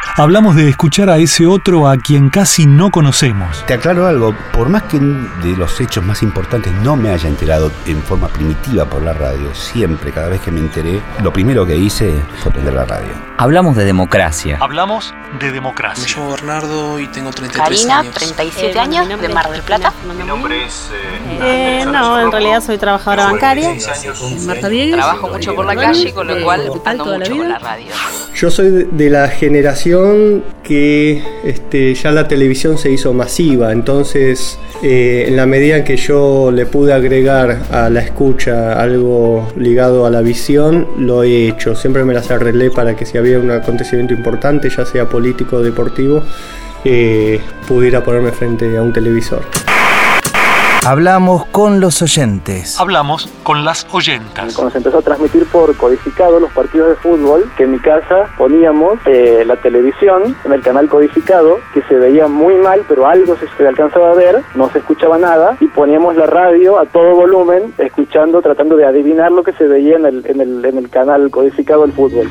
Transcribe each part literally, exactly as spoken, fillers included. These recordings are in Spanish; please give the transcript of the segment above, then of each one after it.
Hablamos de escuchar a ese otro a quien casi no conocemos. Te aclaro algo, por más que de los hechos más importantes no me haya enterado en forma primitiva por la radio, siempre, cada vez que me enteré, lo primero que hice fue prender la radio. Hablamos de democracia. Hablamos de democracia. Me llamo Bernardo y tengo treinta y tres Karina, años. treinta y siete eh, años, de Mar del Plata. Mi nombre es... Eh, eh, no, en realidad soy trabajadora bancaria. Marta Diegues. Trabajo mucho por la calle, con lo cual ando mucho con la radio. Yo soy de la generación que este, ya la televisión se hizo masiva, entonces eh, en la medida en que yo le pude agregar a la escucha algo ligado a la visión, lo he hecho. Siempre me las arreglé para que si había un acontecimiento importante, ya sea político o deportivo, eh, pudiera ponerme frente a un televisor. Hablamos con los oyentes. Hablamos con las oyentas. Cuando se empezó a transmitir por codificado los partidos de fútbol, que en mi casa poníamos eh, la televisión en el canal codificado, que se veía muy mal, pero algo se, se alcanzaba a ver, no se escuchaba nada, y poníamos la radio a todo volumen, escuchando, tratando de adivinar lo que se veía en el, en el, en el canal codificado del fútbol.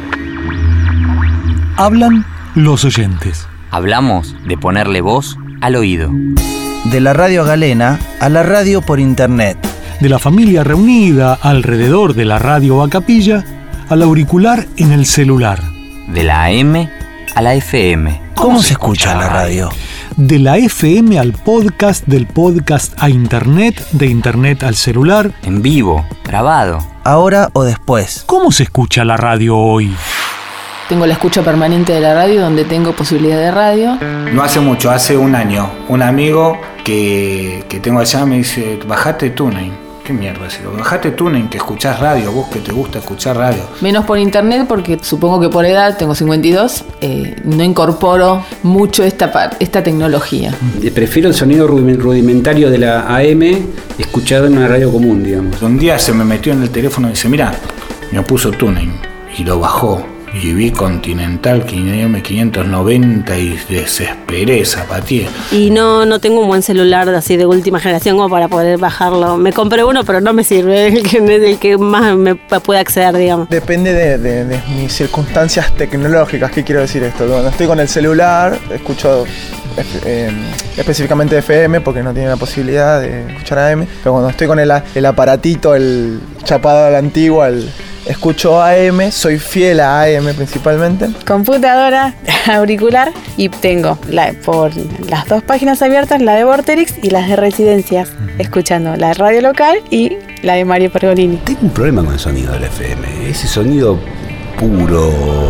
Hablan los oyentes. Hablamos de ponerle voz al oído. De la radio galena a la radio por internet. De la familia reunida alrededor de la radio a capilla al auricular en el celular. De la A M a la F M. ¿Cómo, ¿Cómo se escucha la radio? De la F M al podcast, del podcast a internet, de internet al celular. En vivo, grabado. Ahora o después. ¿Cómo se escucha la radio hoy? Tengo la escucha permanente de la radio, donde tengo posibilidad de radio. No hace mucho, hace un año, un amigo que, que tengo allá me dice, bajate TuneIn. ¿Qué mierda? Digo, bajate TuneIn, que escuchás radio, vos que te gusta escuchar radio. Menos por internet, porque supongo que por edad, tengo cincuenta y dos, eh, no incorporo mucho esta, esta tecnología. Prefiero el sonido rudimentario de la A M escuchado en una radio común, digamos. Un día se me metió en el teléfono y dice, mira, me puso TuneIn y lo bajó. Y vi Continental quinientos noventa y desesperé, zapateé. Y no, no tengo un buen celular así de última generación como para poder bajarlo. Me compré uno, pero no me sirve, el que, el que más me puede acceder, digamos. Depende de, de, de mis circunstancias tecnológicas. ¿Qué quiero decir esto? Cuando estoy con el celular, escucho eh, específicamente F M porque no tiene la posibilidad de escuchar A M. Pero cuando estoy con el, el aparatito, el chapado a la antigua, el... escucho A M, soy fiel a A M principalmente. Computadora, auricular, y tengo la, por las dos páginas abiertas, la de Vorterix y las de Residencias, escuchando la radio local y la de Mario Pergolini. Tengo un problema con el sonido del F M, ese sonido puro,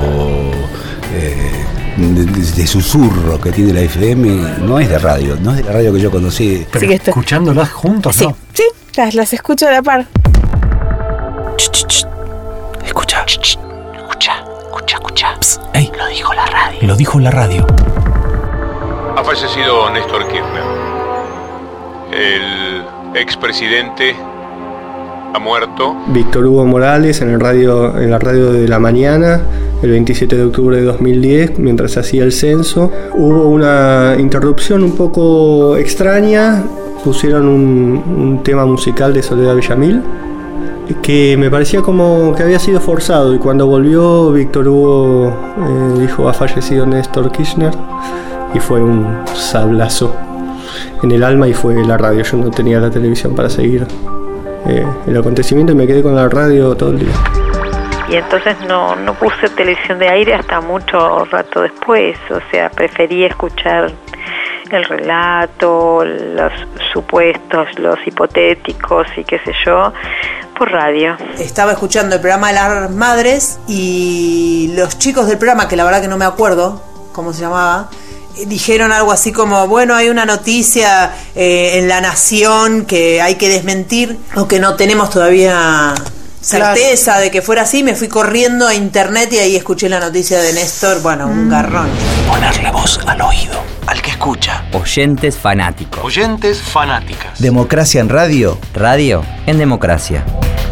eh, de, de, de susurro que tiene la F M, no es de radio, no es de la radio que yo conocí. Pero sí, escuchándolas juntos, sí, ¿no? Sí, las, las escucho a la par. Ch, ch, ch. Escucha. Escucha, escucha, escucha. Psst, ey, lo dijo la radio. Lo dijo la radio. Ha fallecido Néstor Kirchner. El expresidente ha muerto. Víctor Hugo Morales en, el radio, en la radio de la mañana, el veintisiete de octubre de dos mil diez, mientras se hacía el censo. Hubo una interrupción un poco extraña. Pusieron un, un tema musical de Soledad Villamil que me parecía como que había sido forzado, y cuando volvió Víctor Hugo eh, dijo ha fallecido Néstor Kirchner, y fue un sablazo en el alma, y fue la radio. Yo no tenía la televisión para seguir eh, el acontecimiento y me quedé con la radio todo el día. Y entonces no, no puse televisión de aire hasta mucho rato después, o sea, preferí escuchar el relato, los supuestos, los hipotéticos y qué sé yo, por radio. Estaba escuchando el programa de las madres y los chicos del programa, que la verdad que no me acuerdo cómo se llamaba, dijeron algo así como, bueno, hay una noticia eh, en La Nación que hay que desmentir o que no tenemos todavía certeza claro de que fuera así. Me fui corriendo a internet y ahí escuché la noticia de Néstor. Bueno, un garrón. Ponerle voz al oído, al que escucha. Oyentes fanáticos. Oyentes fanáticas. Democracia en radio. Radio en democracia.